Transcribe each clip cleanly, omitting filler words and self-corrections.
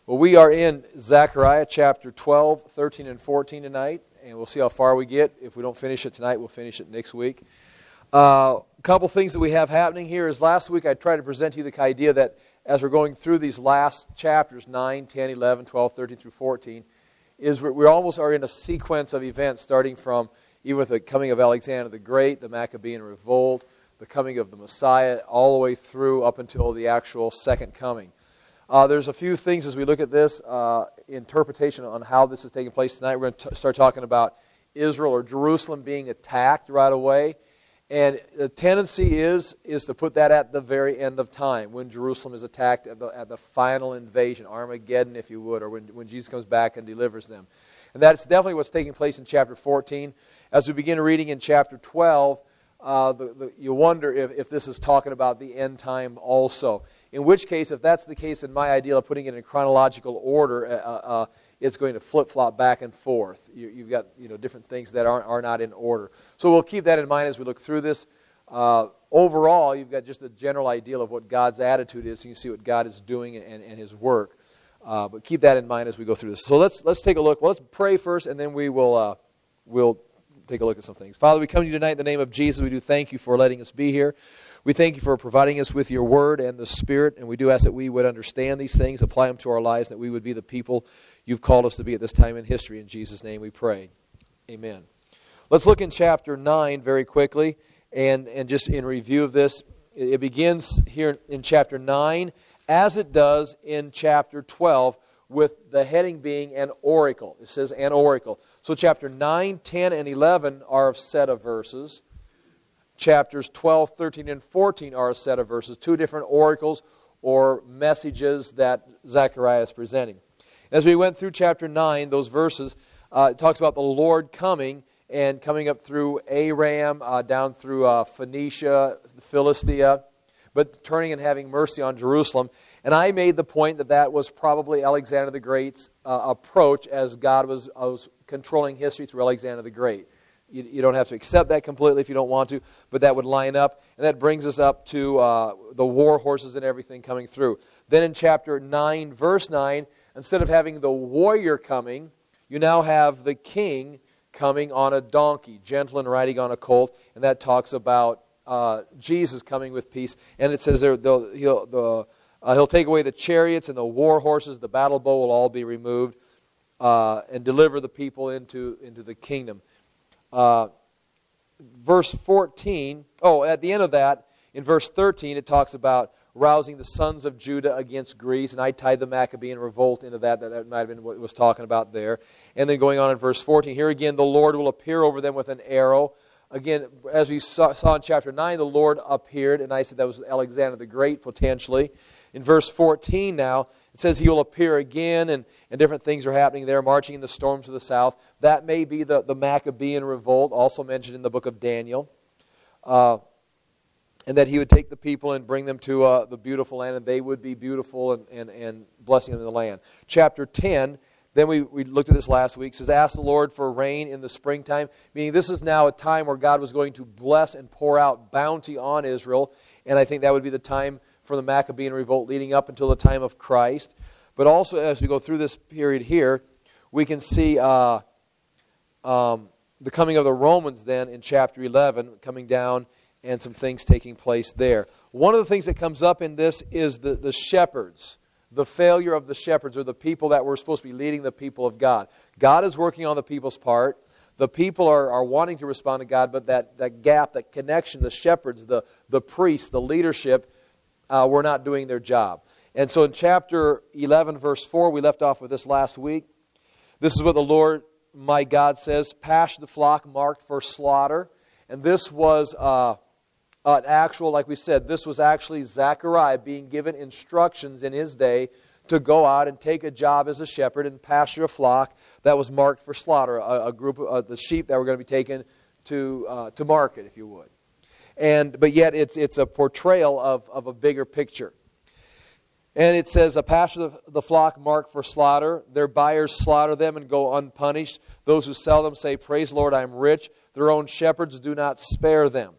Well, we are in Zechariah chapter 12, 13, and 14 tonight, and we'll see how far we get. If we don't finish it tonight, we'll finish it next week. A couple things that we have happening here is last week I tried to present to you the idea that as we're going through these last chapters, 9, 10, 11, 12, 13 through 14, is we almost are in a sequence of events starting from even with the coming of Alexander the Great, the Maccabean revolt, the coming of the Messiah, all the way through up until the actual second coming. There's a few things as we look at this, interpretation on how this is taking place tonight. We're going to start talking about Israel or Jerusalem being attacked right away. And the tendency is to put that at the very end of time, when Jerusalem is attacked at the final invasion, Armageddon, if you would, or when Jesus comes back and delivers them. And that's definitely what's taking place in chapter 14. As we begin reading in chapter 12, you wonder if this is talking about the end time also. In which case, if that's the case, then my idea of putting it in chronological order, it's going to flip-flop back and forth. You've got different things that are not in order. So we'll keep that in mind as we look through this. Overall, you've got just a general idea of what God's attitude is, so you can see what God is doing and His work. But keep that in mind as we go through this. So let's take a look. Well, let's pray first, and then we'll take a look at some things. Father, we come to you tonight in the name of Jesus. We do thank you for letting us be here. We thank you for providing us with your word and the Spirit, and we do ask that we would understand these things, apply them to our lives, that we would be the people you've called us to be at this time in history. In Jesus' name we pray. Amen. Let's look in chapter 9 very quickly, and just in review of this. It begins here in chapter 9, as it does in chapter 12, with the heading being an oracle. It says an oracle. So chapter 9, 10, and 11 are a set of verses. Chapters 12, 13, and 14 are a set of verses, two different oracles or messages that Zechariah is presenting. As we went through chapter 9, those verses, it talks about the Lord coming and coming up through Aram, down through Phoenicia, Philistia, but turning and having mercy on Jerusalem. And I made the point that was probably Alexander the Great's approach as God was controlling history through Alexander the Great. You don't have to accept that completely if you don't want to, but that would line up. And that brings us up to the war horses and everything coming through. Then in chapter 9, verse 9, instead of having the warrior coming, you now have the king coming on a donkey, gentle and riding on a colt. And that talks about Jesus coming with peace. And it says he'll take away the chariots and the war horses, the battle bow will all be removed, and deliver the people into the kingdom. Verse 14, at the end of that, in verse 13, it talks about rousing the sons of Judah against Greece, and I tied the Maccabean revolt into that. That might have been what it was talking about there. And then going on in verse 14, here again, the Lord will appear over them with an arrow. Again, as we saw in chapter 9, the Lord appeared, and I said that was Alexander the Great, potentially. In verse 14 now, it says he will appear again, and different things are happening there, marching in the storms of the south. That may be the Maccabean revolt, also mentioned in the book of Daniel. And that he would take the people and bring them to the beautiful land, and they would be beautiful and blessing them in the land. Chapter 10, then we looked at this last week, says, ask the Lord for rain in the springtime, meaning this is now a time where God was going to bless and pour out bounty on Israel, and I think that would be the time for the Maccabean revolt leading up until the time of Christ. But also as we go through this period here, we can see the coming of the Romans then in chapter 11, coming down and some things taking place there. One of the things that comes up in this is the shepherds, the failure of the shepherds, or the people that were supposed to be leading the people of God. God is working on the people's part. The people are wanting to respond to God, but that gap, that connection, the shepherds, the priests, the leadership, were not doing their job. And so in chapter 11, verse 4, we left off with this last week. This is what the Lord my God says, pass the flock marked for slaughter. And this was an actual, like we said, this was actually Zechariah being given instructions in his day to go out and take a job as a shepherd and pasture a flock that was marked for slaughter, a group of the sheep that were going to be taken to market, if you would. But yet it's a portrayal of a bigger picture. And it says, a pasture the flock marked for slaughter. Their buyers slaughter them and go unpunished. Those who sell them say, praise the Lord, I am rich. Their own shepherds do not spare them.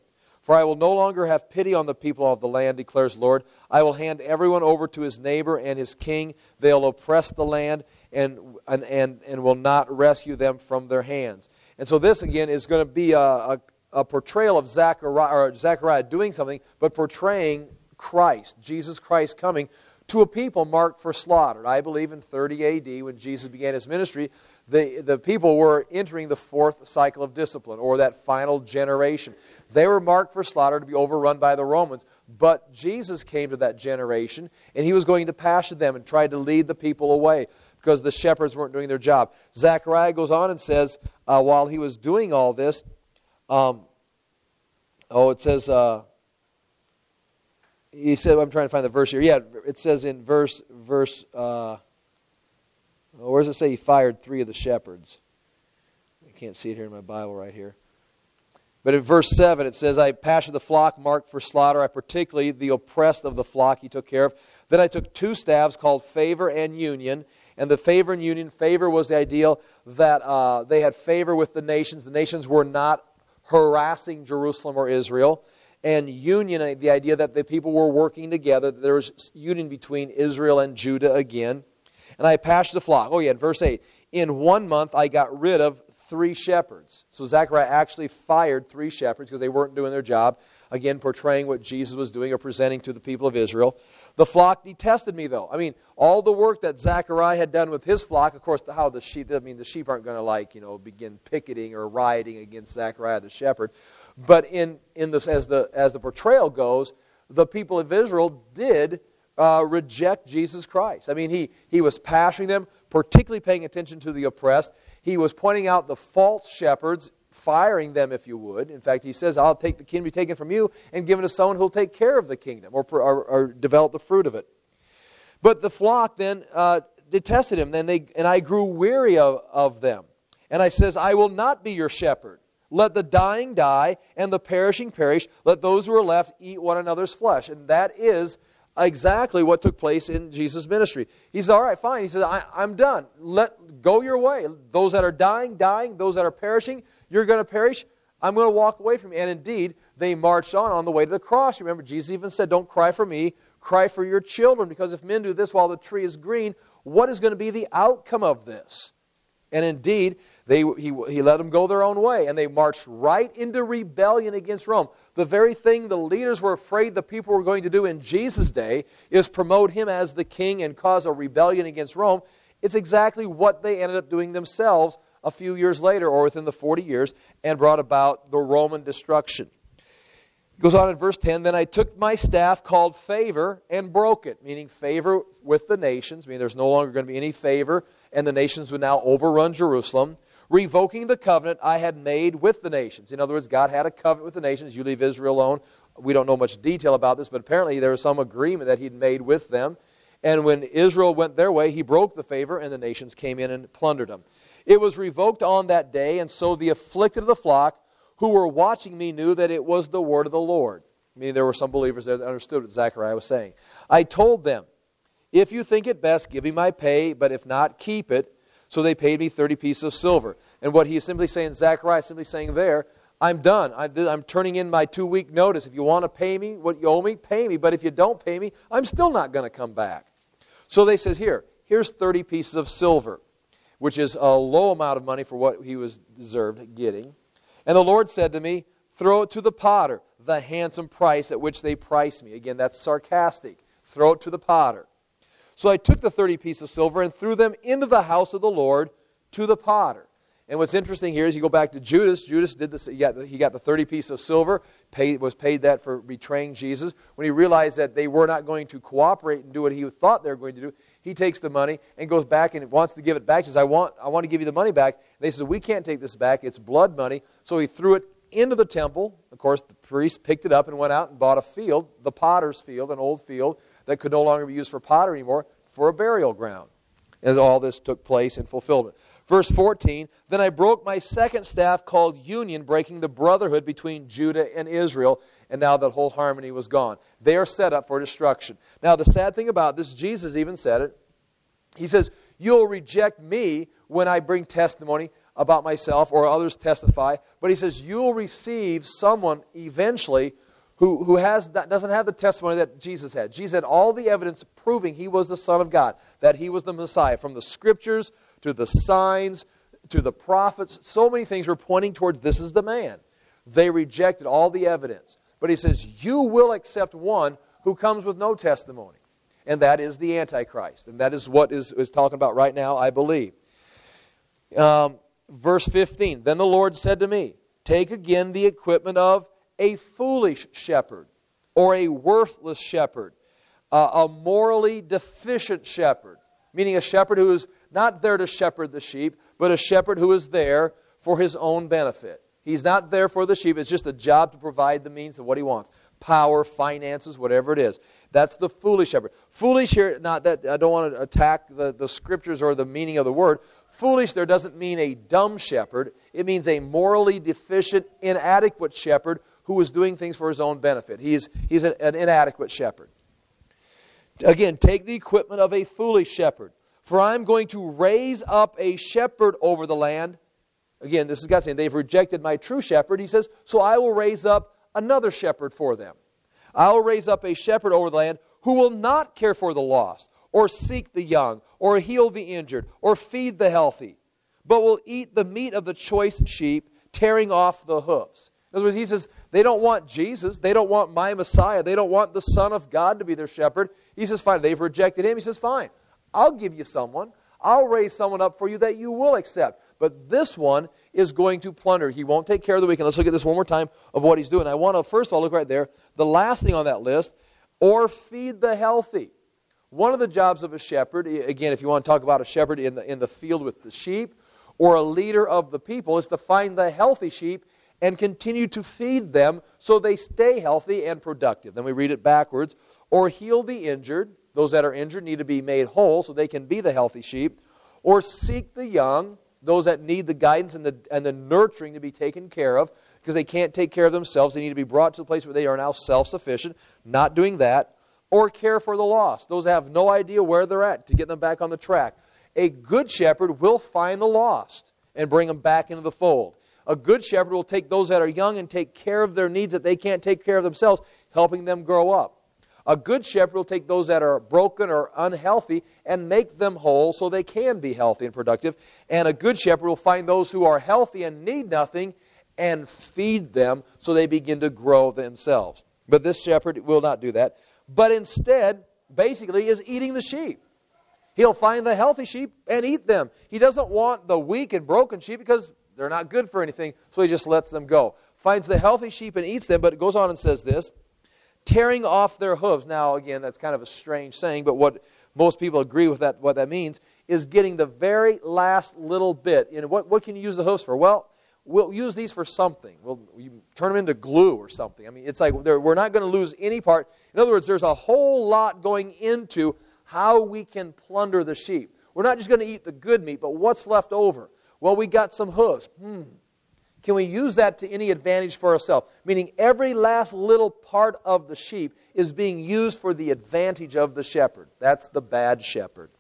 For I will no longer have pity on the people of the land, declares the Lord. I will hand everyone over to his neighbor and his king. They'll oppress the land and will not rescue them from their hands. And so this, again, is going to be a portrayal of Zechariah doing something, but portraying Christ, Jesus Christ coming to a people marked for slaughter. I believe in 30 A.D., when Jesus began his ministry, the people were entering the fourth cycle of discipline, or that final generation. They were marked for slaughter, to be overrun by the Romans. But Jesus came to that generation, and he was going to pasture them and try to lead the people away because the shepherds weren't doing their job. Zechariah goes on and says, while he was doing all this, he said, I'm trying to find the verse here. Yeah, it says in where does it say he fired 3 of the shepherds? I can't see it here in my Bible right here. But in verse 7 it says, I pastured the flock marked for slaughter. I particularly the oppressed of the flock he took care of. Then I took 2 staffs called Favor and Union. And the favor and union, favor was the ideal that they had favor with the nations. The nations were not harassing Jerusalem or Israel. And union, the idea that the people were working together, that there was union between Israel and Judah again. And I pastured the flock. Oh yeah, in verse 8. In 1 month I got rid of 3 shepherds. So Zechariah actually fired 3 shepherds because they weren't doing their job. Again, portraying what Jesus was doing or presenting to the people of Israel. The flock detested me, though. I mean, all the work that Zechariah had done with his flock, of course, the sheep aren't going to begin picketing or rioting against Zechariah the shepherd. But in this, as the portrayal goes, the people of Israel did reject Jesus Christ. I mean, he was pasturing them, particularly paying attention to the oppressed. He was pointing out the false shepherds, firing them, if you would. In fact, he says, I'll take the kingdom be taken from you and given to someone who'll take care of the kingdom or develop the fruit of it. But the flock then detested him, and I grew weary of them. And I says, I will not be your shepherd. Let the dying die and the perishing perish. Let those who are left eat one another's flesh. And that is exactly what took place in Jesus' ministry. He said, all right, fine. He said, I'm done. Go your way. Those that are dying. Those that are perishing, you're going to perish. I'm going to walk away from you. And indeed, they marched on the way to the cross. Remember, Jesus even said, don't cry for me, cry for your children. Because if men do this while the tree is green, what is going to be the outcome of this? And indeed, he let them go their own way. And they marched right into rebellion against Rome. The very thing the leaders were afraid the people were going to do in Jesus' day is promote him as the king and cause a rebellion against Rome. It's exactly what they ended up doing themselves a few years later, or within the 40 years, and brought about the Roman destruction. It goes on in verse 10, Then I took my staff called Favor and broke it, meaning favor with the nations, meaning there's no longer going to be any favor, and the nations would now overrun Jerusalem, revoking the covenant I had made with the nations. In other words, God had a covenant with the nations. You leave Israel alone. We don't know much detail about this, but apparently there was some agreement that he'd made with them. And when Israel went their way, he broke the favor, and the nations came in and plundered them. It was revoked on that day, and so the afflicted of the flock who were watching me knew that it was the word of the Lord. Meaning there were some believers that understood what Zechariah was saying. I told them, if you think it best, give me my pay, but if not, keep it. So they paid me 30 pieces of silver. And what he is simply saying, Zechariah is simply saying there, I'm done. I'm turning in my 2-week notice. If you want to pay me what you owe me, pay me. But if you don't pay me, I'm still not going to come back. So they says, here's 30 pieces of silver, which is a low amount of money for what he was deserved getting. And the Lord said to me, throw it to the potter, the handsome price at which they price me. Again, that's sarcastic. Throw it to the potter. So I took the 30 pieces of silver and threw them into the house of the Lord to the potter. And what's interesting here is you go back to Judas. Judas did this. He got the 30 pieces of silver, was paid that for betraying Jesus. When he realized that they were not going to cooperate and do what he thought they were going to do, he takes the money and goes back and wants to give it back. He says, I want to give you the money back. And they said, we can't take this back. It's blood money. So he threw it into the temple. Of course, the priest picked it up and went out and bought a field, the potter's field, an old field that could no longer be used for pottery anymore, for a burial ground. And all this took place in fulfillment. Verse 14, Then I broke my second staff called Union, breaking the brotherhood between Judah and Israel. And now that whole harmony was gone. They are set up for destruction. Now the sad thing about this, Jesus even said it. He says, you'll reject me when I bring testimony about myself or others testify, but he says you'll receive someone eventually who doesn't have the testimony that Jesus had. Jesus had all the evidence proving he was the Son of God, that he was the Messiah. From the Scriptures to the signs to the prophets, so many things were pointing towards this is the man. They rejected all the evidence. But he says, you will accept one who comes with no testimony. And that is the Antichrist. And that is what is talking about right now, I believe. Verse 15, then the Lord said to me, take again the equipment of a foolish shepherd or a worthless shepherd, a morally deficient shepherd, meaning a shepherd who is not there to shepherd the sheep, but a shepherd who is there for his own benefit. He's not there for the sheep. It's just a job to provide the means of what he wants. Power, finances, whatever it is. That's the foolish shepherd. Foolish here, not that I don't want to attack the Scriptures or the meaning of the word. Foolish there doesn't mean a dumb shepherd. It means a morally deficient, inadequate shepherd who is doing things for his own benefit. He's an inadequate shepherd. Again, take the equipment of a foolish shepherd. For I'm going to raise up a shepherd over the land. Again, this is God saying, they've rejected my true shepherd. He says, so I will raise up another shepherd for them. I will raise up a shepherd over the land who will not care for the lost, or seek the young, or heal the injured, or feed the healthy, but will eat the meat of the choice sheep, tearing off the hoofs. In other words, he says, they don't want Jesus. They don't want my Messiah. They don't want the Son of God to be their shepherd. He says, fine. They've rejected him. He says, fine. I'll give you someone. I'll raise someone up for you that you will accept. But this one is going to plunder. He won't take care of the weak. And let's look at this one more time of what he's doing. I want to, first of all, look right there. The last thing on that list, or feed the healthy. One of the jobs of a shepherd, again, if you want to talk about a shepherd in the field with the sheep, or a leader of the people, is to find the healthy sheep and continue to feed them so they stay healthy and productive. Then we read it backwards. Or heal the injured. Those that are injured need to be made whole so they can be the healthy sheep. Or seek the young. Those that need the guidance and the nurturing to be taken care of because they can't take care of themselves. They need to be brought to the place where they are now self-sufficient. Not doing that. Or care for the lost. Those that have no idea where they're at to get them back on the track. A good shepherd will find the lost and bring them back into the fold. A good shepherd will take those that are young and take care of their needs that they can't take care of themselves, helping them grow up. A good shepherd will take those that are broken or unhealthy and make them whole so they can be healthy and productive. And a good shepherd will find those who are healthy and need nothing and feed them so they begin to grow themselves. But this shepherd will not do that, but instead, basically, is eating the sheep. He'll find the healthy sheep and eat them. He doesn't want the weak and broken sheep because they're not good for anything, so he just lets them go. Finds the healthy sheep and eats them, but it goes on and says this, tearing off their hooves. Now, again, that's kind of a strange saying, but what most people agree with that, what that means, is getting the very last little bit. And what can you use the hooves for? Well, we'll use these for something. You turn them into glue or something. I mean, it's like we're not going to lose any part. In other words, there's a whole lot going into how we can plunder the sheep. We're not just going to eat the good meat, but what's left over? Well, we got some hooves. Can we use that to any advantage for ourselves? Meaning every last little part of the sheep is being used for the advantage of the shepherd. That's the bad shepherd.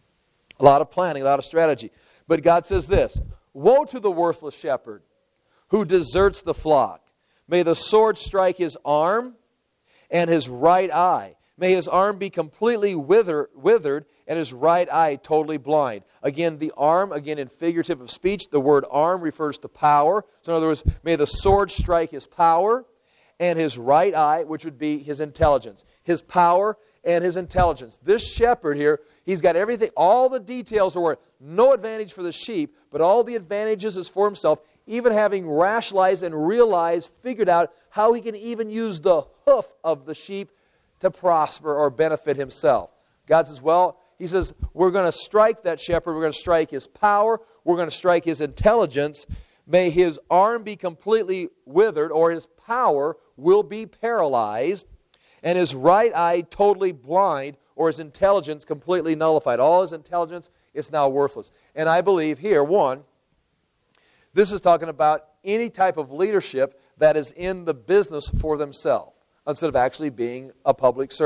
A lot of planning, a lot of strategy. But God says this, woe to the worthless shepherd who deserts the flock. May the sword strike his arm and his right eye. May his arm be completely withered and his right eye totally blind. Again, the arm, again in figurative of speech, the word arm refers to power. So in other words, may the sword strike his power and his right eye, which would be his intelligence. His power and his intelligence. This shepherd here, he's got everything, all the details are worth. No advantage for the sheep, but all the advantages is for himself, even having rationalized and realized, figured out how he can even use the hoof of the sheep to prosper or benefit himself. God says, well, he says, we're going to strike that shepherd. We're going to strike his power. We're going to strike his intelligence. May his arm be completely withered, or his power will be paralyzed, and his right eye totally blind, or his intelligence completely nullified. All his intelligence is now worthless. And I believe here, one, this is talking about any type of leadership that is in the business for themselves, instead of actually being a public servant.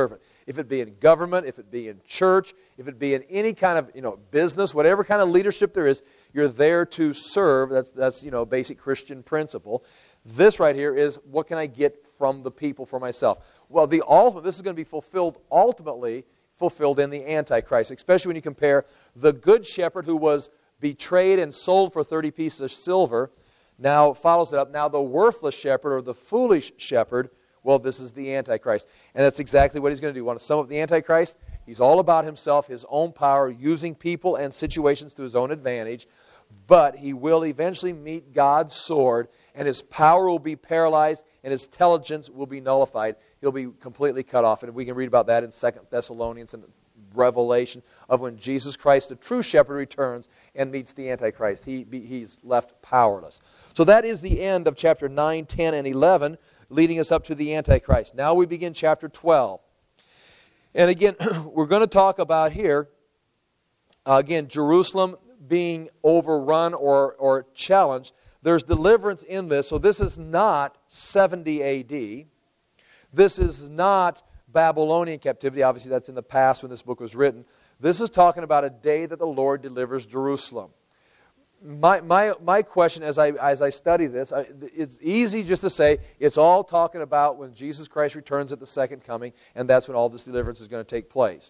if it be in government, if it be in church, if it be in any kind of business, whatever kind of leadership there is, you're there to serve. That's basic Christian principle. This right here is, what can I get from the people for myself? Well, this is going to be ultimately fulfilled in the Antichrist, especially when you compare the good shepherd who was betrayed and sold for 30 pieces of silver, now follows it up. Now the worthless shepherd, or the foolish shepherd, well, this is the Antichrist. And that's exactly what he's going to do. Want to sum up the Antichrist? He's all about himself, his own power, using people and situations to his own advantage. But he will eventually meet God's sword, and his power will be paralyzed, and his intelligence will be nullified. He'll be completely cut off. And we can read about that in 2 Thessalonians and Revelation, of when Jesus Christ, the true shepherd, returns and meets the Antichrist. He's left powerless. So that is the end of chapter 9, 10, and 11, leading us up to the Antichrist. Now we begin chapter 12. And again, we're going to talk about here, again, Jerusalem being overrun or challenged. There's deliverance in this. So this is not 70 A.D. This is not Babylonian captivity. Obviously, that's in the past when this book was written. This is talking about a day that the Lord delivers Jerusalem. My question as I study this, it's easy just to say it's all talking about when Jesus Christ returns at the second coming, and that's when all this deliverance is going to take place.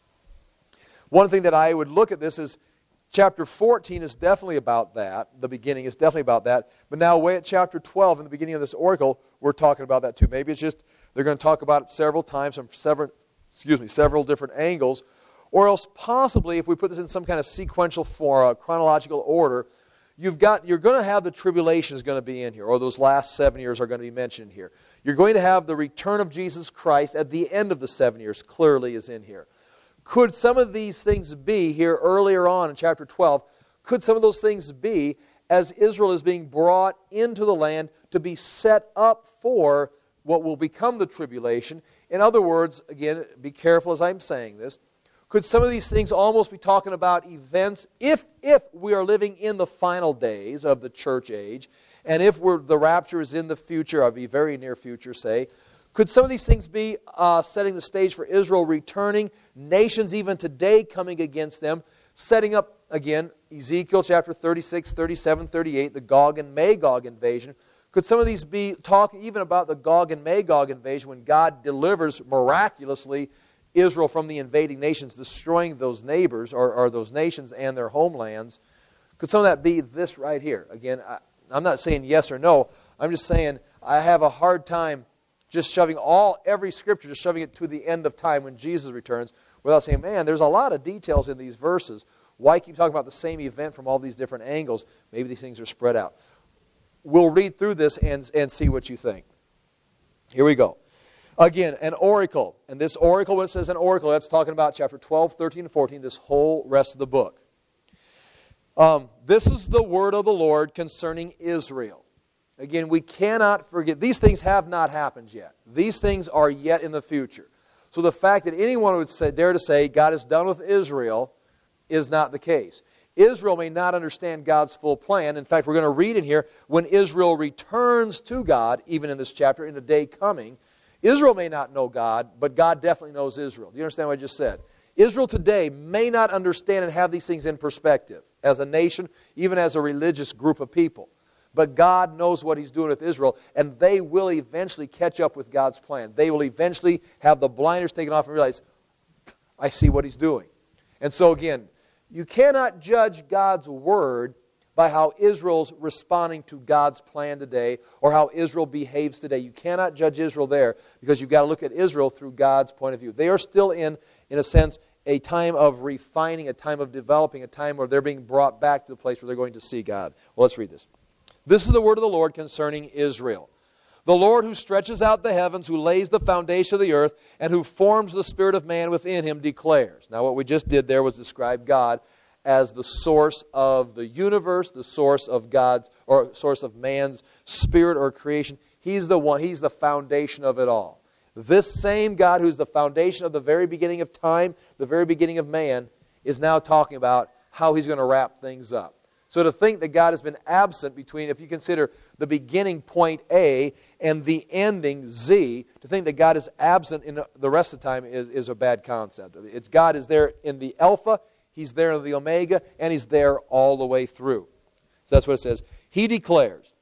One thing that I would look at this is chapter 14 is definitely about that. The beginning is definitely about that. But now way at chapter 12, in the beginning of this oracle, we're talking about that too. Maybe it's just they're going to talk about it several times from several different angles. Or else possibly, if we put this in some kind of sequential chronological order, you're going to have the tribulation is going to be in here, or those last 7 years are going to be mentioned here. You're going to have the return of Jesus Christ at the end of the 7 years, clearly is in here. Could some of these things be here earlier on in chapter 12, could some of those things be as Israel is being brought into the land to be set up for what will become the tribulation? In other words, again, be careful as I'm saying this, could some of these things almost be talking about events, if we are living in the final days of the church age, and if the rapture is in the future, or the very near future, say, could some of these things be setting the stage for Israel returning, nations even today coming against them, setting up, again, Ezekiel chapter 36, 37, 38, the Gog and Magog invasion? Could some of these be talking even about the Gog and Magog invasion when God delivers miraculously Israel from the invading nations, destroying those neighbors or those nations and their homelands? Could some of that be this right here? Again, I'm not saying yes or no. I'm just saying I have a hard time just shoving every scripture, just shoving it to the end of time when Jesus returns without saying, man, there's a lot of details in these verses. Why keep talking about the same event from all these different angles? Maybe these things are spread out. We'll read through this and see what you think. Here we go. Again, an oracle. And this oracle, when it says an oracle, that's talking about chapter 12, 13, and 14, this whole rest of the book. This is the word of the Lord concerning Israel. Again, we cannot forget, these things have not happened yet. These things are yet in the future. So the fact that anyone would dare to say God is done with Israel is not the case. Israel may not understand God's full plan. In fact, we're going to read in here, when Israel returns to God, even in this chapter, in the day coming, Israel may not know God, but God definitely knows Israel. Do you understand what I just said? Israel today may not understand and have these things in perspective as a nation, even as a religious group of people. But God knows what He's doing with Israel, and they will eventually catch up with God's plan. They will eventually have the blinders taken off and realize, I see what He's doing. And so again, you cannot judge God's Word by how Israel's responding to God's plan today or how Israel behaves today. You cannot judge Israel there because you've got to look at Israel through God's point of view. They are still in a sense, a time of refining, a time of developing, a time where they're being brought back to the place where they're going to see God. Well, let's read this. This is the word of the Lord concerning Israel. The Lord who stretches out the heavens, who lays the foundation of the earth, and who forms the spirit of man within him declares. Now what we just did there was describe God as the source of the universe, the source of God's, or source of man's spirit or creation. He's the one, He's the foundation of it all. This same God who's the foundation of the very beginning of time, the very beginning of man, is now talking about how He's going to wrap things up. So to think that God has been absent between, if you consider the beginning point A and the ending Z, to think that God is absent in the rest of the time is a bad concept. It's God is there in the Alpha, He's there in the Omega, and He's there all the way through. So that's what it says. He declares,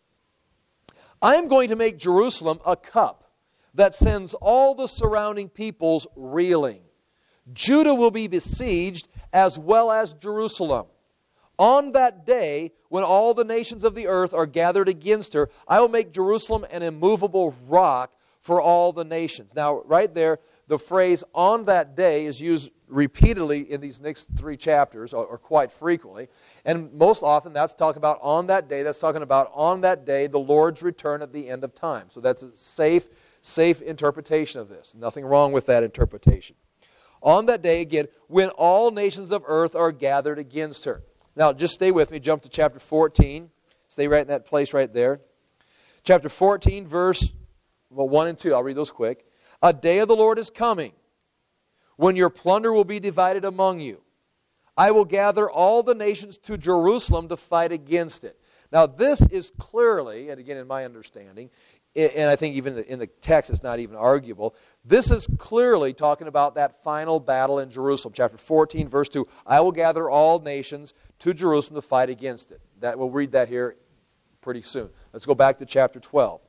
I am going to make Jerusalem a cup that sends all the surrounding peoples reeling. Judah will be besieged as well as Jerusalem. On that day, when all the nations of the earth are gathered against her, I will make Jerusalem an immovable rock for all the nations. Now, right there, the phrase on that day is used repeatedly in these next 3 chapters, or quite frequently. And most often, that's talking about on that day. That's talking about on that day, the Lord's return at the end of time. So that's a safe interpretation of this. Nothing wrong with that interpretation. On that day, again, when all nations of earth are gathered against her. Now, just stay with me. Jump to chapter 14. Stay right in that place right there. Chapter 14, verse 1 and 2. I'll read those quick. A day of the Lord is coming, when your plunder will be divided among you. I will gather all the nations to Jerusalem to fight against it. Now, this is clearly, and again in my understanding, and I think even in the text it's not even arguable, this is clearly talking about that final battle in Jerusalem. Chapter 14, verse 2, I will gather all nations to Jerusalem to fight against it. We'll read that here pretty soon. Let's go back to chapter 12.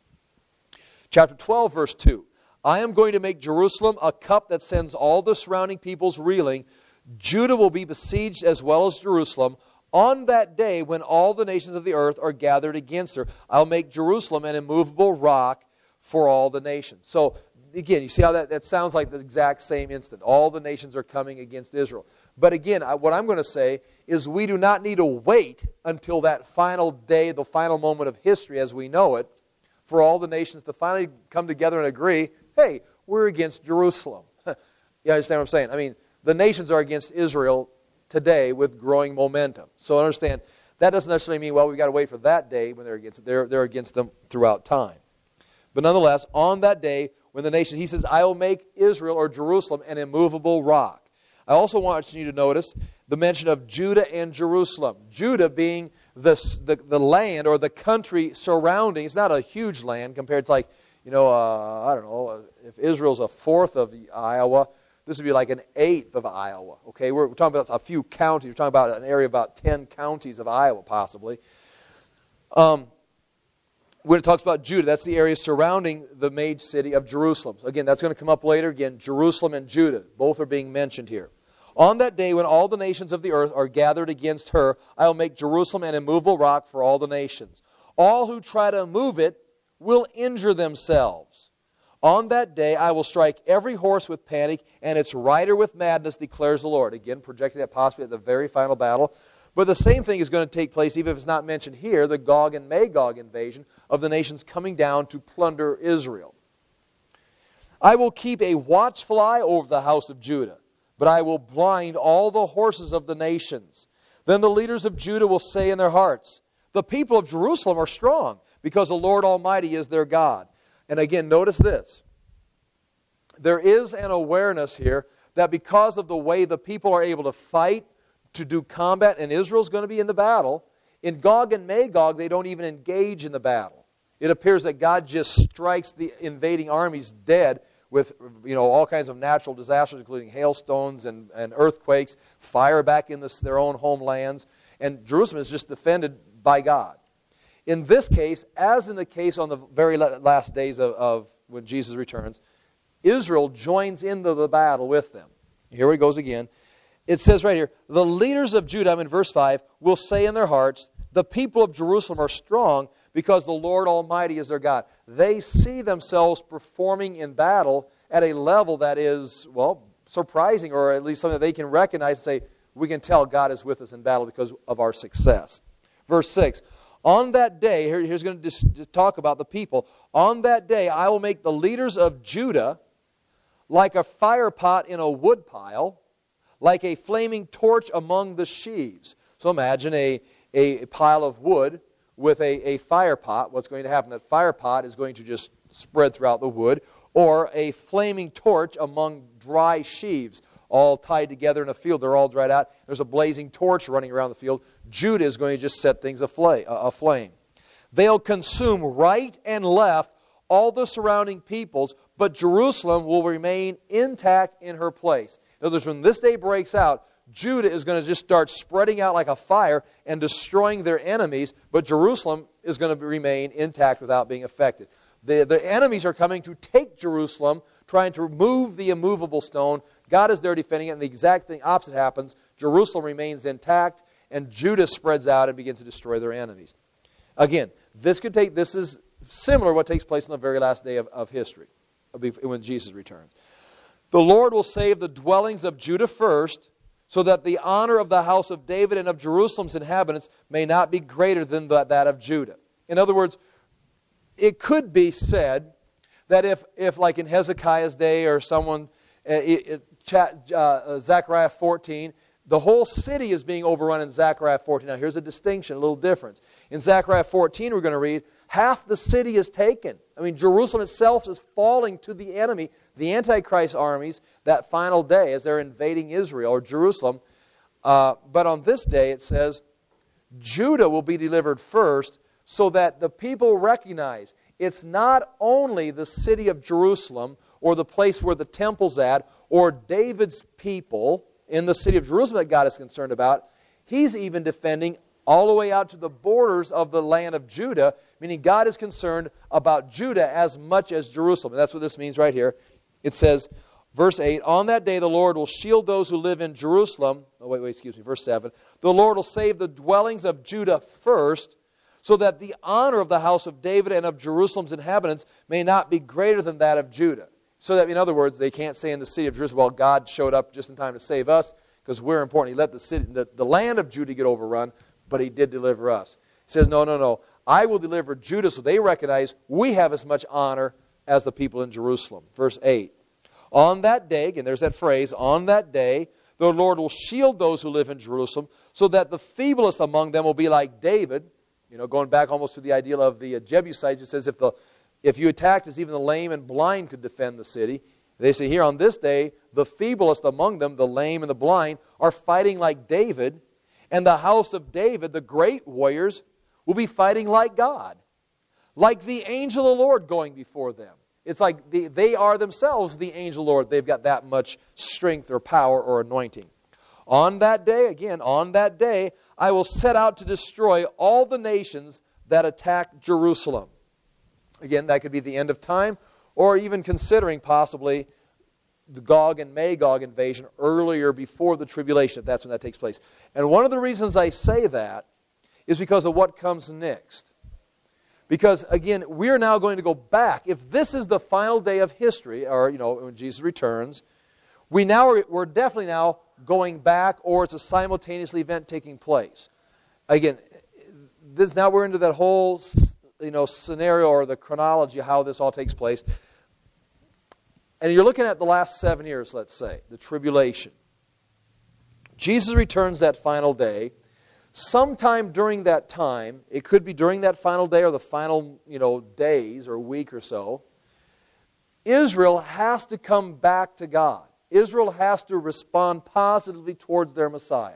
Chapter 12, verse 2, I am going to make Jerusalem a cup that sends all the surrounding peoples reeling. Judah will be besieged as well as Jerusalem. On that day, when all the nations of the earth are gathered against her, I'll make Jerusalem an immovable rock for all the nations. So, again, you see how that sounds like the exact same instant. All the nations are coming against Israel. But again, what I'm going to say is we do not need to wait until that final day, the final moment of history as we know it, for all the nations to finally come together and agree, hey, we're against Jerusalem. You understand what I'm saying? I mean, the nations are against Israel today with growing momentum. So understand, that doesn't necessarily mean, well, we've got to wait for that day when they're against them throughout time. But nonetheless, on that day, when the nation, he says, I will make Israel or Jerusalem an immovable rock. I also want you to notice the mention of Judah and Jerusalem. Judah being the land or the country surrounding. It's not a huge land compared to I don't know, if Israel's a fourth of Iowa, this would be like an eighth of Iowa. Okay, we're talking about a few counties. We're talking about an area of about 10 counties of Iowa, possibly. When it talks about Judah, that's the area surrounding the made city of Jerusalem. So again, that's going to come up later. Again, Jerusalem and Judah, both are being mentioned here. On that day, when all the nations of the earth are gathered against her, I will make Jerusalem an immovable rock for all the nations. All who try to move it will injure themselves. On that day, I will strike every horse with panic and its rider with madness, declares the Lord. Again, projecting that possibly at the very final battle. But the same thing is going to take place, even if it's not mentioned here, the Gog and Magog invasion of the nations coming down to plunder Israel. I will keep a watchful eye over the house of Judah, but I will blind all the horses of the nations. Then the leaders of Judah will say in their hearts, the people of Jerusalem are strong, because the Lord Almighty is their God. And again, notice this. There is an awareness here that because of the way the people are able to fight, to do combat, and Israel's going to be in the battle, in Gog and Magog, they don't even engage in the battle. It appears that God just strikes the invading armies dead with all kinds of natural disasters, including hailstones and earthquakes, fire back in their own homelands, and Jerusalem is just defended by God. In this case, as in the case on the very last days of when Jesus returns, Israel joins into the battle with them. Here it goes again. It says right here, the leaders of Judah, I'm in verse 5, will say in their hearts, the people of Jerusalem are strong because the Lord Almighty is their God. They see themselves performing in battle at a level that is, surprising, or at least something that they can recognize and say, we can tell God is with us in battle because of our success. Verse 6, on that day, here's going to talk about the people. On that day, I will make the leaders of Judah like a fire pot in a wood pile, like a flaming torch among the sheaves. So imagine a pile of wood with a fire pot. What's going to happen? That fire pot is going to just spread throughout the wood. Or a flaming torch among dry sheaves. all tied together in a field. They're all dried out. There's a blazing torch running around the field. Judah is going to just set things aflame. They'll consume right and left all the surrounding peoples, but Jerusalem will remain intact in her place. In other words, when this day breaks out, Judah is going to just start spreading out like a fire and destroying their enemies, but Jerusalem is going to remain intact without being affected. The enemies are coming to take Jerusalem, trying to remove the immovable stone. God is there defending it, and the exact thing opposite happens. Jerusalem remains intact, and Judah spreads out and begins to destroy their enemies. Again, this is similar to what takes place on the very last day of history, when Jesus returns. The Lord will save the dwellings of Judah first, so that the honor of the house of David and of Jerusalem's inhabitants may not be greater than that of Judah. In other words, it could be said that if like in Hezekiah's day or someone, Zechariah 14, the whole city is being overrun in Zechariah 14. Now here's a distinction, a little difference. In Zechariah 14 we're going to read, half the city is taken. I mean, Jerusalem itself is falling to the enemy, the Antichrist armies, that final day as they're invading Israel or Jerusalem. But on this day it says, Judah will be delivered first, so that the people recognize it's not only the city of Jerusalem or the place where the temple's at or David's people in the city of Jerusalem that God is concerned about. He's even defending all the way out to the borders of the land of Judah, meaning God is concerned about Judah as much as Jerusalem. And that's what this means right here. It says, verse 8, on that day the Lord will shield those who live in Jerusalem. Verse 7. The Lord will save the dwellings of Judah first, so that the honor of the house of David and of Jerusalem's inhabitants may not be greater than that of Judah. So that, in other words, they can't say in the city of Jerusalem, well, God showed up just in time to save us because we're important. He let the land of Judah get overrun, but He did deliver us. He says, no. I will deliver Judah so they recognize we have as much honor as the people in Jerusalem. Verse 8. On that day, again, there's that phrase, on that day, the Lord will shield those who live in Jerusalem so that the feeblest among them will be like David. You know, going back almost to the ideal of the Jebusites, it says if you attacked as even the lame and blind could defend the city. They say here on this day, the feeblest among them, the lame and the blind, are fighting like David, and the house of David, the great warriors, will be fighting like God, like the angel of the Lord going before them. It's like they are themselves the angel of the Lord. They've got that much strength or power or anointing. On that day, I will set out to destroy all the nations that attack Jerusalem. Again, that could be the end of time, or even considering possibly the Gog and Magog invasion earlier before the tribulation, if that's when that takes place. And one of the reasons I say that is because of what comes next. Because, again, we're now going to go back. If this is the final day of history, or, when Jesus returns, we're definitely now going back, or it's a simultaneous event taking place. Again, now we're into that whole scenario or the chronology of how this all takes place. And you're looking at the last 7 years, let's say, the tribulation. Jesus returns that final day. Sometime during that time, it could be during that final day or the final days or week or so, Israel has to come back to God. Israel has to respond positively towards their Messiah.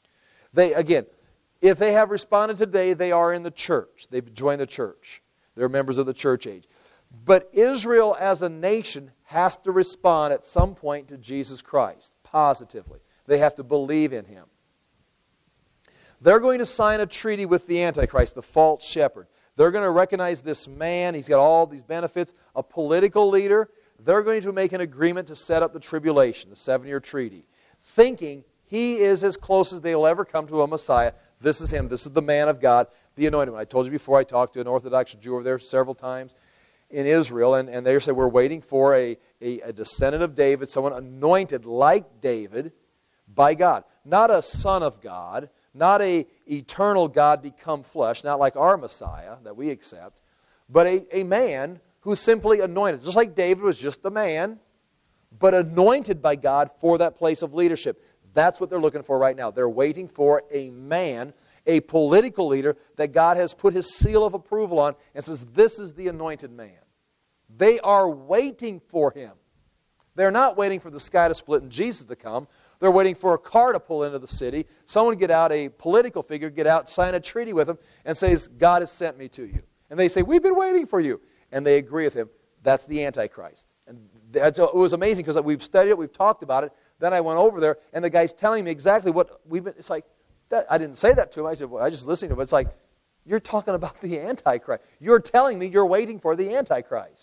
If they have responded today, they are in the church. They've joined the church. They're members of the church age. But Israel as a nation has to respond at some point to Jesus Christ, positively. They have to believe in Him. They're going to sign a treaty with the Antichrist, the false shepherd. They're going to recognize this man. He's got all these benefits, a political leader. They're going to make an agreement to set up the tribulation, the 7-year treaty, thinking he is as close as they will ever come to a Messiah. This is him. This is the man of God, the anointed one. I told you before, I talked to an Orthodox Jew over there several times in Israel, and they said, we're waiting for a descendant of David, someone anointed like David by God. Not a son of God, not a eternal God become flesh, not like our Messiah that we accept, but a man who's simply anointed. Just like David was just a man, but anointed by God for that place of leadership. That's what they're looking for right now. They're waiting for a man, a political leader that God has put His seal of approval on and says, this is the anointed man. They are waiting for him. They're not waiting for the sky to split and Jesus to come. They're waiting for a car to pull into the city, someone get out, a political figure get out, sign a treaty with them, and says, God has sent me to you. And they say, we've been waiting for you. And they agree with him. That's the Antichrist. And it was amazing because we've studied it, we've talked about it. Then I went over there, and the guy's telling me exactly what we've been. It's like, I didn't say that to him. I said, well, I just listened to him. It's like, you're talking about the Antichrist. You're telling me you're waiting for the Antichrist.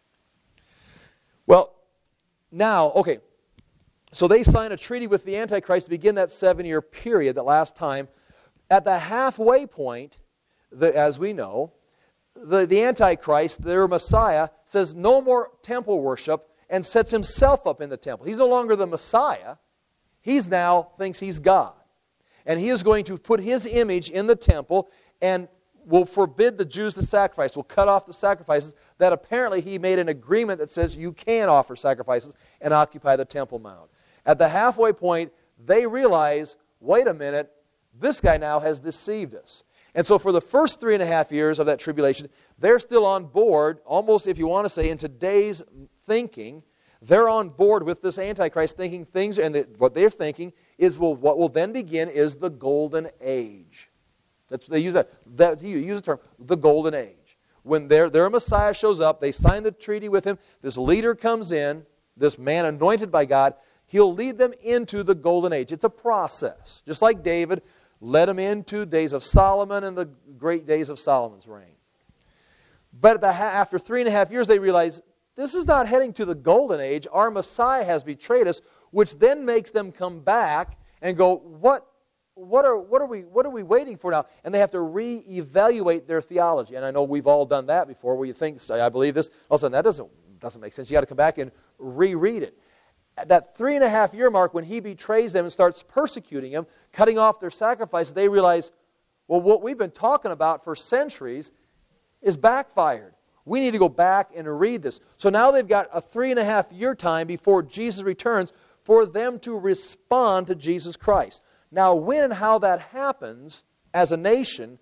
Well, now, okay, so they sign a treaty with the Antichrist to begin that 7-year period, that last time. At the halfway point, as we know, the Antichrist, their Messiah, says no more temple worship and sets himself up in the temple. He's no longer the Messiah. He's now thinks he's God. And he is going to put his image in the temple and will forbid the Jews to sacrifice, will cut off the sacrifices, that apparently he made an agreement that says you can offer sacrifices and occupy the Temple Mount. At the halfway point, they realize, wait a minute, this guy now has deceived us. And so for the first 3.5 years of that tribulation, they're still on board, almost if you want to say in today's thinking, they're on board with this Antichrist thinking things, and what they're thinking is, well, what will then begin is the golden age. They use you use the term, the golden age. When their Messiah shows up, they sign the treaty with him, this leader comes in, this man anointed by God, he'll lead them into the golden age. It's a process. Just like David led them into days of Solomon and the great days of Solomon's reign. But after 3.5 years, they realize, this is not heading to the golden age. Our Messiah has betrayed us, which then makes them come back and go, what are we waiting for now? And they have to reevaluate their theology. And I know we've all done that before, where you think, I believe this, all of a sudden that doesn't make sense. You got to come back and reread it. At that 3.5 year mark, when he betrays them and starts persecuting them, cutting off their sacrifices, they realize, well, what we've been talking about for centuries is backfired. We need to go back and read this. So now they've got a 3.5 year time before Jesus returns for them to respond to Jesus Christ. Now, when and how that happens as a nation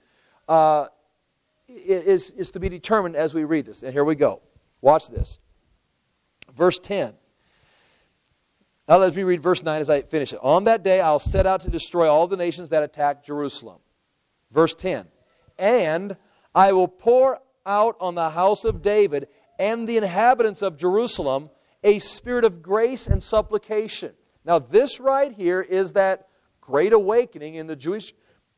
is to be determined as we read this. And here we go. Watch this. Verse 10. Now let me read verse 9 as I finish it. On that day I'll set out to destroy all the nations that attack Jerusalem. Verse 10. And I will pour out on the house of David and the inhabitants of Jerusalem a spirit of grace and supplication. Now this right here is that great awakening in the Jewish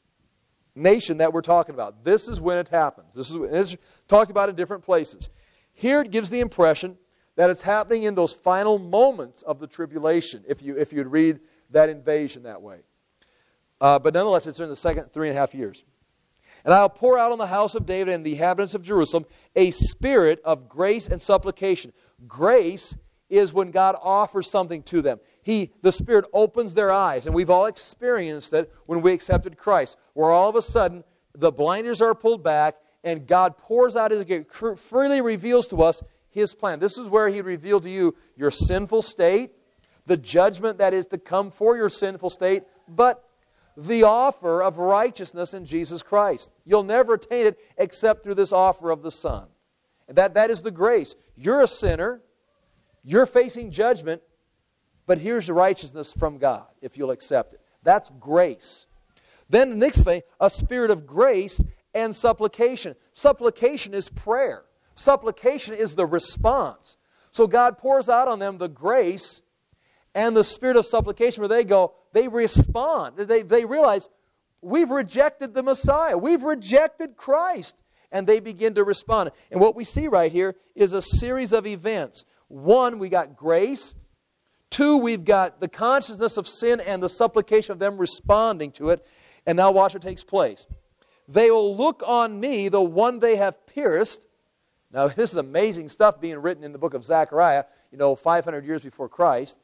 nation that we're talking about. This is when it happens. This is talked about in different places. Here it gives the impression that it's happening in those final moments of the tribulation, if you'd read that invasion that way. But nonetheless, it's in the second 3.5 years. And I'll pour out on the house of David and the inhabitants of Jerusalem a spirit of grace and supplication. Grace is when God offers something to them. The Spirit opens their eyes, and we've all experienced it when we accepted Christ, where all of a sudden the blinders are pulled back and God pours out His gift, freely reveals to us His plan. This is where He revealed to you your sinful state, the judgment that is to come for your sinful state, but the offer of righteousness in Jesus Christ. You'll never attain it except through this offer of the Son. And that is the grace. You're a sinner. You're facing judgment, but here's the righteousness from God, if you'll accept it. That's grace. Then the next thing, a spirit of grace and supplication. Supplication is prayer. Supplication is the response. So God pours out on them the grace and the spirit of supplication, where they respond. They realize, we've rejected the Messiah. We've rejected Christ. And they begin to respond. And what we see right here is a series of events. 1, we got grace. 2, we've got the consciousness of sin and the supplication of them responding to it. And now watch what takes place. They will look on me, the one they have pierced. Now this is amazing stuff being written in the book of Zechariah, 500 years before Christ.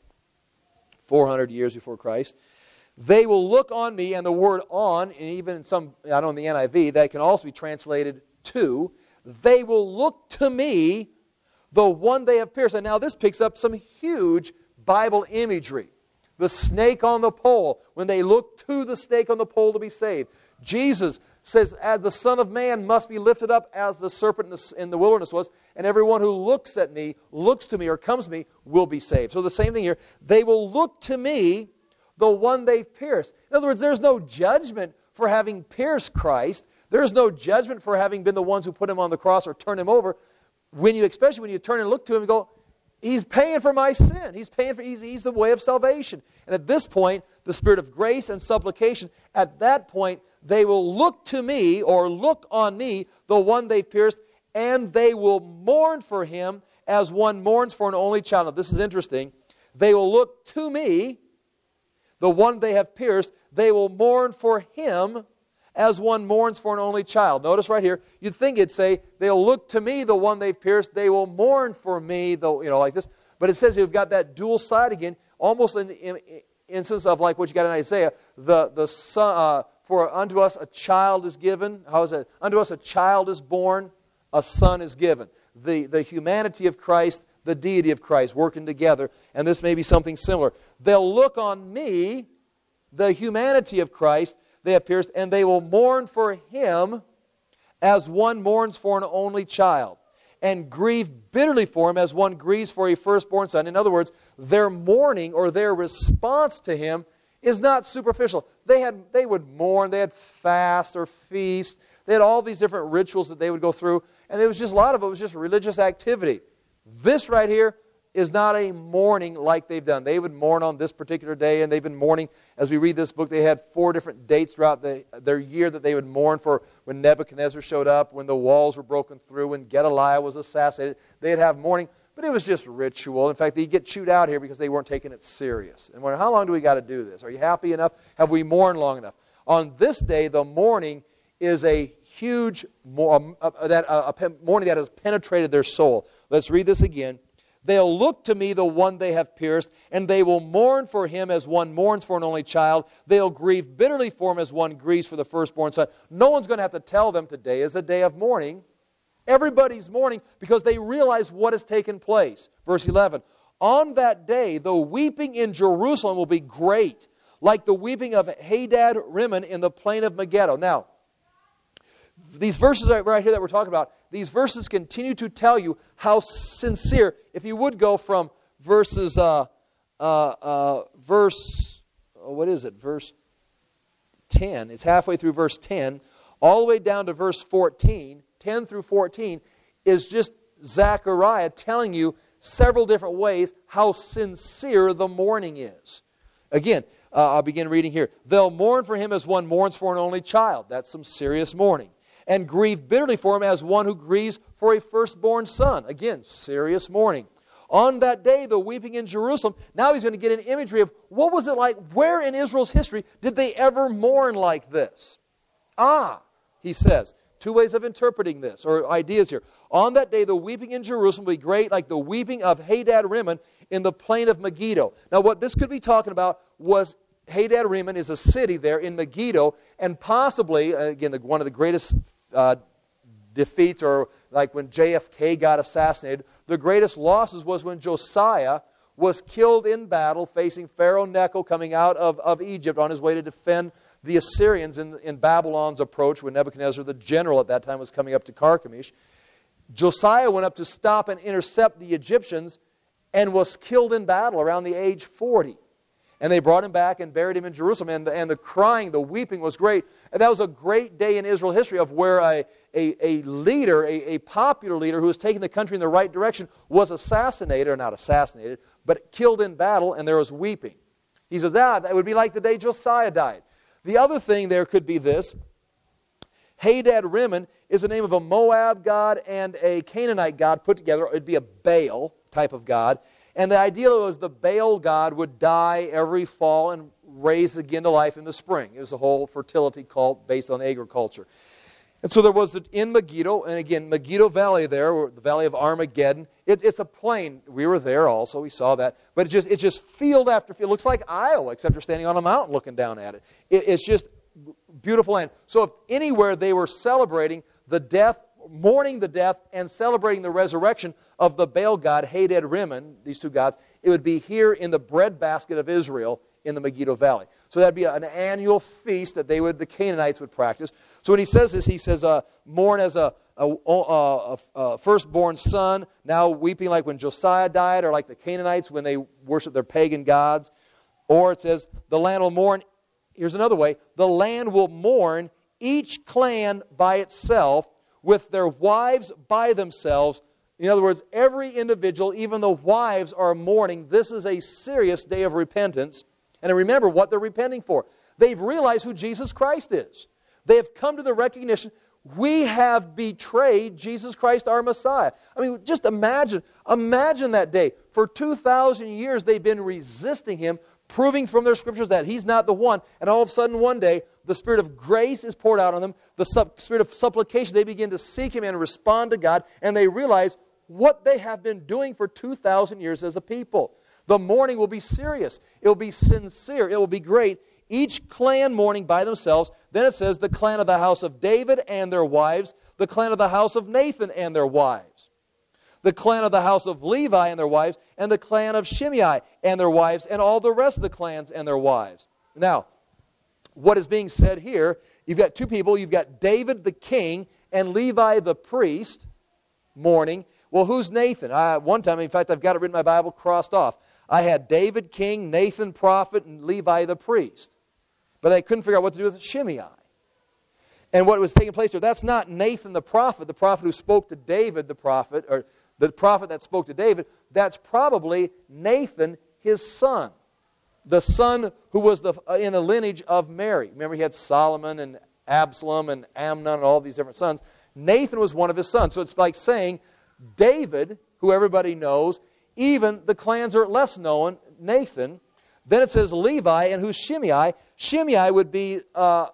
400 years before Christ. They will look on me, and the word on, and even in some, I don't know, in the NIV, that can also be translated to. They will look to me, the one they have pierced. And now this picks up some huge Bible imagery. The snake on the pole, when they look to the snake on the pole to be saved. Jesus says, as the Son of Man must be lifted up as the serpent in the wilderness was, and everyone who looks at me, looks to me, or comes to me, will be saved. So the same thing here. They will look to me, the one they've pierced. In other words, there's no judgment for having pierced Christ. There's no judgment for having been the ones who put Him on the cross or turned Him over. Especially when you turn and look to Him and go, He's paying for my sin. He's the way of salvation. And at this point, the spirit of grace and supplication, at that point, they will look to me, or look on me, the one they've pierced, and they will mourn for Him as one mourns for an only child. Now, this is interesting. They will look to me, the one they have pierced. They will mourn for Him as one mourns for an only child. Notice right here, you'd think it'd say, they'll look to me, the one they've pierced. They will mourn for me, though, like this. But it says you've got that dual side again, almost in instance of like what you got in Isaiah. The son, for unto us a child is given. How is it? Unto us a child is born, a son is given. The humanity of Christ, the deity of Christ working together. And this may be something similar. They'll look on me, the humanity of Christ, they have pierced, and they will mourn for Him as one mourns for an only child, and grieve bitterly for Him as one grieves for a firstborn son. In other words, their mourning or their response to Him is not superficial. They would mourn, they had fast or feast, they had all these different rituals that they would go through, and there was just a lot of it was just religious activity. This right here is not a mourning like they've done. They would mourn on this particular day, and they've been mourning. As we read this book, they had 4 different dates throughout their year that they would mourn for. When Nebuchadnezzar showed up, when the walls were broken through, when Gedaliah was assassinated, they'd have mourning. But it was just ritual. In fact, they'd get chewed out here because they weren't taking it serious. And wonder, how long do we got to do this? Are you happy enough? Have we mourned long enough? On this day, the mourning is a huge mourning that has penetrated their soul. Let's read this again. They'll look to me, the one they have pierced, and they will mourn for Him as one mourns for an only child. They'll grieve bitterly for Him as one grieves for the firstborn son. No one's going to have to tell them today is a day of mourning. Everybody's mourning because they realize what has taken place. Verse 11, on that day, the weeping in Jerusalem will be great, like the weeping of Hadad Rimmon in the plain of Megiddo. Now, these verses right here that we're talking about, these verses continue to tell you how sincere, if you would go from verse 10, it's halfway through verse 10, all the way down to verse 14, 10 through 14, is just Zechariah telling you several different ways how sincere the mourning is. Again, I'll begin reading here. They'll mourn for him as one mourns for an only child. That's some serious mourning. And grieve bitterly for him as one who grieves for a firstborn son. Again, serious mourning. On that day, the weeping in Jerusalem. Now he's going to get an imagery of what was it like, where in Israel's history did they ever mourn like this? He says, 2 ways of interpreting this, or ideas here. On that day, the weeping in Jerusalem will be great, like the weeping of Hadad Rimmon in the plain of Megiddo. Now what this could be talking about was Hadad Rimmon is a city there in Megiddo, and possibly, again, one of the greatest defeats, or like when JFK got assassinated, the greatest losses was when Josiah was killed in battle facing Pharaoh Necho coming out of Egypt on his way to defend the Assyrians in Babylon's approach when Nebuchadnezzar, the general at that time, was coming up to Carchemish. Josiah went up to stop and intercept the Egyptians and was killed in battle around the age 40. And they brought him back and buried him in Jerusalem. And the crying, the weeping was great. And that was a great day in Israel history of where a leader, a popular leader who was taking the country in the right direction was assassinated, or not assassinated, but killed in battle, and there was weeping. He says, that would be like the day Josiah died. The other thing there could be this. Hadad Rimmon is the name of a Moab god and a Canaanite god put together. It would be a Baal type of god. And the idea was the Baal god would die every fall and raise again to life in the spring. It was a whole fertility cult based on agriculture. And so there was in Megiddo, and again, Megiddo Valley there, or the Valley of Armageddon. It's a plain. We were there also. We saw that. But it's just field after field. It looks like Iowa, except you're standing on a mountain looking down at it. It's just beautiful land. So if anywhere they were celebrating the death, mourning the death, and celebrating the resurrection of the Baal god, Hadad Rimmon, these two gods, it would be here in the breadbasket of Israel in the Megiddo Valley. So that'd be an annual feast that the Canaanites would practice. So when he says this, he says, mourn as a firstborn son, now weeping like when Josiah died, or like the Canaanites when they worship their pagan gods. Or it says, the land will mourn. Here's another way. The land will mourn, each clan by itself, with their wives by themselves. In other words, every individual, even the wives, are mourning. This is a serious day of repentance. And remember what they're repenting for. They've realized who Jesus Christ is. They have come to the recognition, we have betrayed Jesus Christ, our Messiah. I mean, just imagine that day. For 2,000 years, they've been resisting Him, proving from their Scriptures that He's not the one. And all of a sudden, one day, the Spirit of grace is poured out on them. The Spirit of supplication, they begin to seek Him and respond to God. And they realize what they have been doing for 2,000 years as a people. The mourning will be serious. It will be sincere. It will be great. Each clan mourning by themselves. Then it says the clan of the house of David and their wives, the clan of the house of Nathan and their wives, the clan of the house of Levi and their wives, and the clan of Shimei and their wives, and all the rest of the clans and their wives. Now, what is being said here, you've got two people. You've got David the king and Levi the priest mourning. Well, who's Nathan? One time, in fact, I've got it written in my Bible, crossed off. I had David king, Nathan prophet, and Levi the priest. But I couldn't figure out what to do with Shimei. And what was taking place there, that's not Nathan the prophet who spoke to David the prophet, or the prophet that spoke to David. That's probably Nathan, his son. The son who was in the lineage of Mary. Remember, he had Solomon and Absalom and Amnon and all these different sons. Nathan was one of his sons. So it's like saying David, who everybody knows, even the clans are less known, Nathan. Then it says Levi, and who's Shimei? Shimei would be a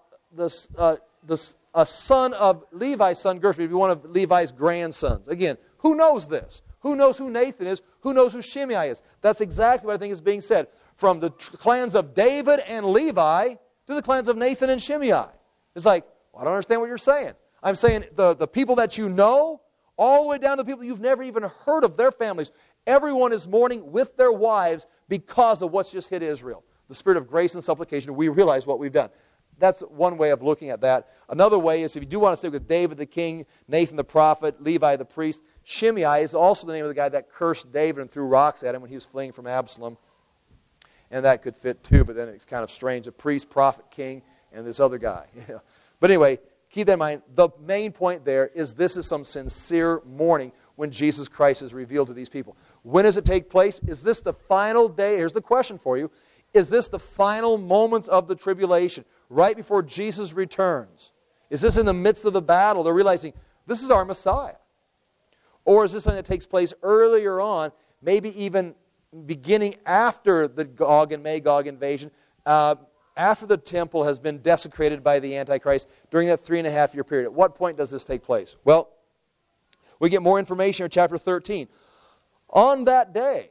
son of Levi's son Gershom. He'd be one of Levi's grandsons. Again, who knows this? Who knows who Nathan is? Who knows who Shimei is? That's exactly what I think is being said. From the clans of David and Levi to the clans of Nathan and Shimei. It's like, well, I don't understand what you're saying. I'm saying the people that you know, all the way down to the people you've never even heard of, their families. Everyone is mourning with their wives because of what's just hit Israel. The spirit of grace and supplication. We realize what we've done. That's one way of looking at that. Another way is if you do want to stick with David the king, Nathan the prophet, Levi the priest, Shimei is also the name of the guy that cursed David and threw rocks at him when he was fleeing from Absalom. And that could fit too, but then it's kind of strange. A priest, prophet, king, and this other guy. But anyway, keep that in mind. The main point there is this is some sincere mourning when Jesus Christ is revealed to these people. When does it take place? Is this the final day? Here's the question for you. Is this the final moments of the tribulation, right before Jesus returns? Is this in the midst of the battle? They're realizing, this is our Messiah. Or is this something that takes place earlier on, maybe even beginning after the Gog and Magog invasion, after the temple has been desecrated by the Antichrist during that 3.5-year period? At what point does this take place? Well, we get more information in chapter 13. On that day,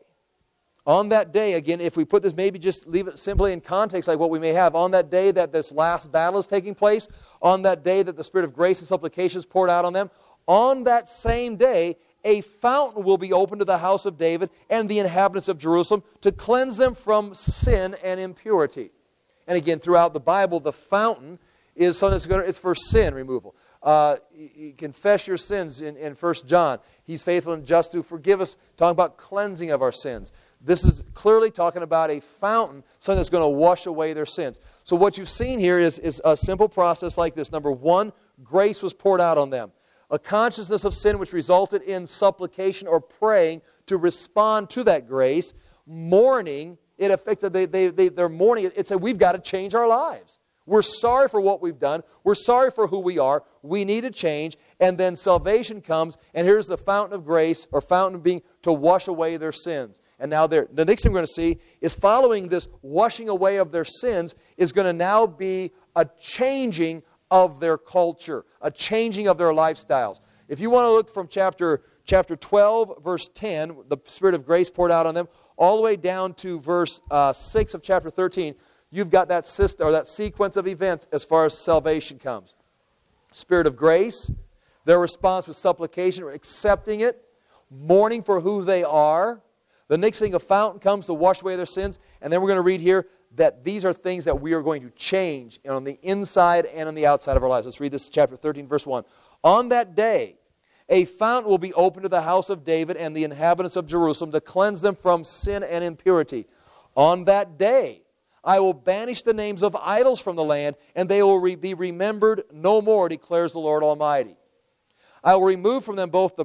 again, if we put this, maybe just leave it simply in context like what we may have, on that day that this last battle is taking place, on that day that the spirit of grace and supplication is poured out on them, on that same day, a fountain will be opened to the house of David and the inhabitants of Jerusalem to cleanse them from sin and impurity. And again, throughout the Bible, the fountain is something that's it's for sin removal. You confess your sins in 1 John. He's faithful and just to forgive us, talking about cleansing of our sins. This is clearly talking about a fountain, something that's going to wash away their sins. So what you've seen here is a simple process like this. Number one, grace was poured out on them. A consciousness of sin which resulted in supplication or praying to respond to that grace. Mourning, it affected, they're mourning. It said, we've got to change our lives. We're sorry for what we've done. We're sorry for who we are. We need a change. And then salvation comes, and here's the fountain of grace, or fountain of being, to wash away their sins. And now the next thing we're going to see is following this washing away of their sins is going to now be a changing of their culture, a changing of their lifestyles. If you want to look from chapter 12, verse 10, the Spirit of grace poured out on them, all the way down to verse 6 of chapter 13, you've got that system, or that sequence of events as far as salvation comes. Spirit of grace, their response was supplication, accepting it, mourning for who they are. The next thing, a fountain comes to wash away their sins. And then we're going to read here, that these are things that we are going to change on the inside and on the outside of our lives. Let's read this, chapter 13, verse 1. On that day, a fountain will be opened to the house of David and the inhabitants of Jerusalem to cleanse them from sin and impurity. On that day, I will banish the names of idols from the land, and they will be remembered no more, declares the Lord Almighty. I will remove both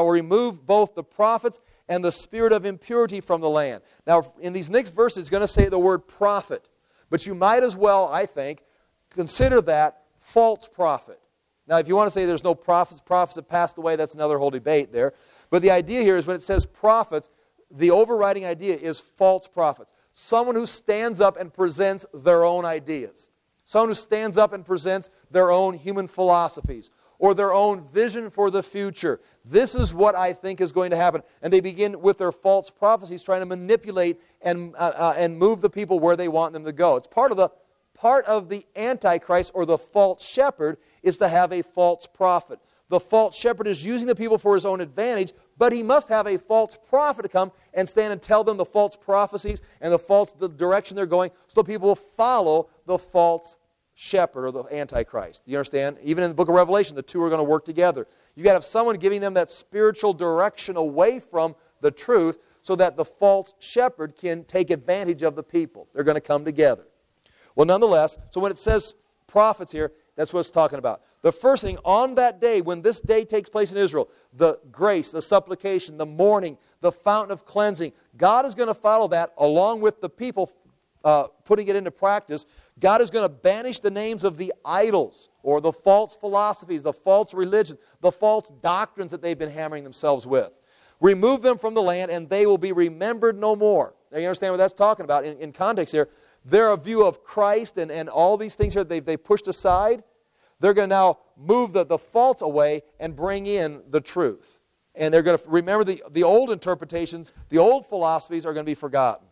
the prophets and the spirit of impurity from the land. Now, in these next verses, it's going to say the word prophet. But you might as well, I think, consider that false prophet. Now, if you want to say there's no prophets have passed away, that's another whole debate there. But the idea here is when it says prophets, the overriding idea is false prophets. Someone who stands up and presents their own ideas. Someone who stands up and presents their own human philosophies or their own vision for the future. This is what I think is going to happen. And they begin with their false prophecies, trying to manipulate and move the people where they want them to go. It's part of the Antichrist or the false shepherd is to have a false prophet. The false shepherd is using the people for his own advantage, but he must have a false prophet to come and stand and tell them the false prophecies and the direction they're going, so people will follow the false shepherd or the Antichrist. Do you understand? Even in the book of Revelation, the two are going to work together. You've got to have someone giving them that spiritual direction away from the truth so that the false shepherd can take advantage of the people. They're going to come together. Well, nonetheless, so when it says prophets here, that's what it's talking about. The first thing, on that day, when this day takes place in Israel, the grace, the supplication, the mourning, the fountain of cleansing, God is going to follow that along with the people putting it into practice. God is going to banish the names of the idols or the false philosophies, the false religion, the false doctrines that they've been hammering themselves with. Remove them from the land and they will be remembered no more. Now you understand what that's talking about in context here. Their view of Christ and all these things here they pushed aside, they're going to now move the false away and bring in the truth. And they're going to remember the old interpretations, the old philosophies are going to be forgotten.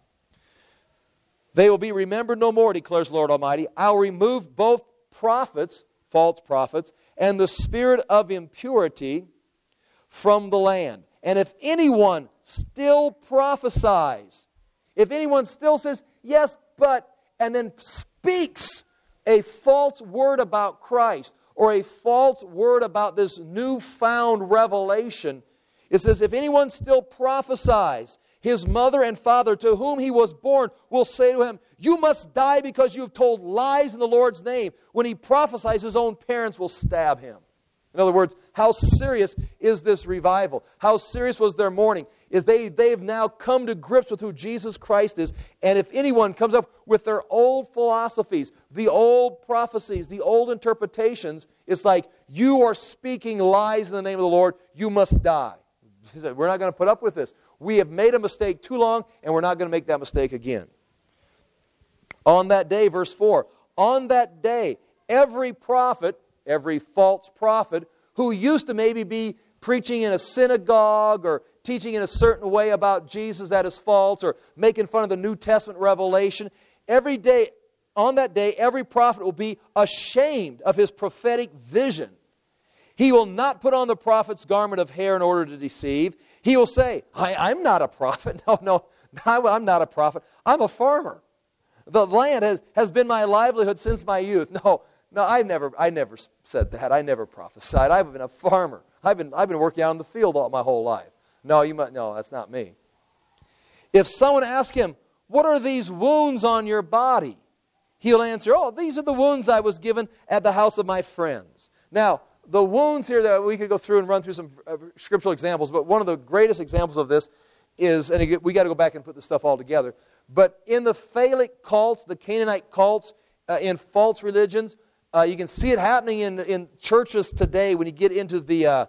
They will be remembered no more, declares the Lord Almighty. I'll remove both prophets, false prophets, and the spirit of impurity from the land. And if anyone still prophesies, if anyone still says, yes, but, and then speaks a false word about Christ or a false word about this newfound revelation, it says, if anyone still prophesies, his mother and father to whom he was born will say to him, you must die because you have told lies in the Lord's name. When he prophesies, his own parents will stab him. In other words, how serious is this revival? How serious was their mourning? Is they've now come to grips with who Jesus Christ is. And if anyone comes up with their old philosophies, the old prophecies, the old interpretations, it's like, you are speaking lies in the name of the Lord, you must die. We're not going to put up with this. We have made a mistake too long, and we're not going to make that mistake again. On that day, verse 4, on that day, every prophet, every false prophet, who used to maybe be preaching in a synagogue or teaching in a certain way about Jesus that is false or making fun of the New Testament revelation, every day, on that day, every prophet will be ashamed of his prophetic vision. He will not put on the prophet's garment of hair in order to deceive. He will say, I'm not a prophet. No, I'm not a prophet. I'm a farmer. The land has been my livelihood since my youth. No, I never said that. I never prophesied. I've been a farmer. I've been working out in the field all my whole life. No, that's not me. If someone asks him, what are these wounds on your body? He'll answer, these are the wounds I was given at the house of my friends. Now, the wounds here that we could go through and run through some scriptural examples, but one of the greatest examples of this is, and again, we got to go back and put this stuff all together, but in the Phallic cults, the Canaanite cults, in false religions, you can see it happening in churches today when you get into the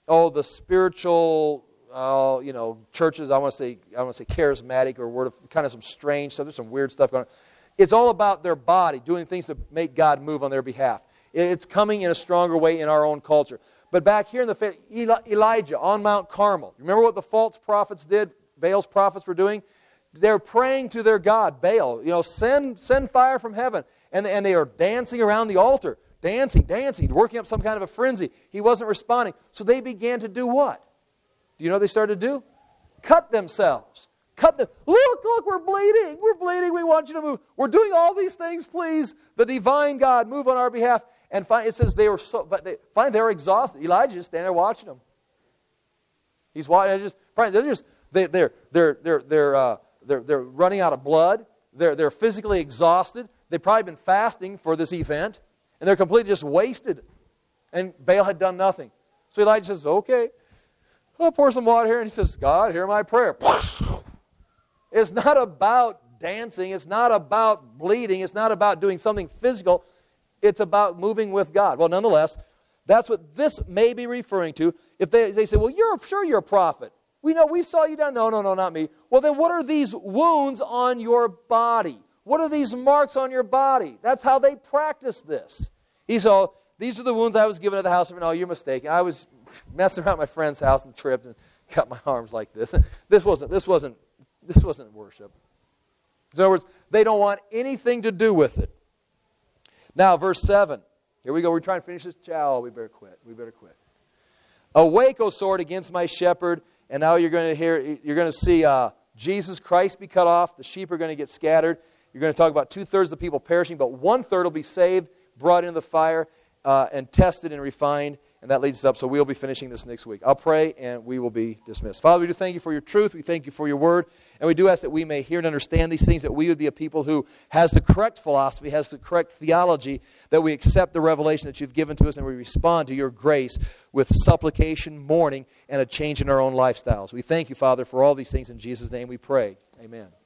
spiritual, churches. I want to say charismatic or word of kind of some strange stuff. There's some weird stuff going on. It's all about their body, doing things to make God move on their behalf. It's coming in a stronger way in our own culture. But back here in the faith, Elijah on Mount Carmel. Remember what the false prophets did? Baal's prophets were doing? They're praying to their God, Baal. Send fire from heaven. And they are dancing around the altar. Dancing, working up some kind of a frenzy. He wasn't responding. So they began to do what? Do you know what they started to do? Cut themselves. Look, we're bleeding. We want you to move. We're doing all these things, please. The divine God, move on our behalf. And it says they were exhausted. Elijah just standing there watching them. He's watching. They're running out of blood. They're physically exhausted. They've probably been fasting for this event, and they're completely just wasted. And Baal had done nothing. So Elijah says, "Okay, I'll pour some water here." And he says, "God, hear my prayer." It's not about dancing. It's not about bleeding. It's not about doing something physical. It's about moving with God. Well, nonetheless, that's what this may be referring to. If they say, "Well, you're a prophet. We know, we saw you down." No, not me. Well, then what are these wounds on your body? What are these marks on your body? That's how they practice this. He said, "These are the wounds I was given at the house of..." No, you're mistaken. I was messing around at my friend's house and tripped and got my arms like this. This wasn't worship. In other words, they don't want anything to do with it. Now, verse 7. Here we go. We're trying to finish this. We better quit. "Awake, O sword, against my shepherd." And now you're going to see Jesus Christ be cut off. The sheep are going to get scattered. You're going to talk about 2/3 of the people perishing, but 1/3 will be saved, brought into the fire, and tested and refined. And that leads us up. So we'll be finishing this next week. I'll pray, and we will be dismissed. Father, we do thank you for your truth. We thank you for your word. And we do ask that we may hear and understand these things, that we would be a people who has the correct philosophy, has the correct theology, that we accept the revelation that you've given to us, and we respond to your grace with supplication, mourning, and a change in our own lifestyles. We thank you, Father, for all these things. In Jesus' name we pray. Amen.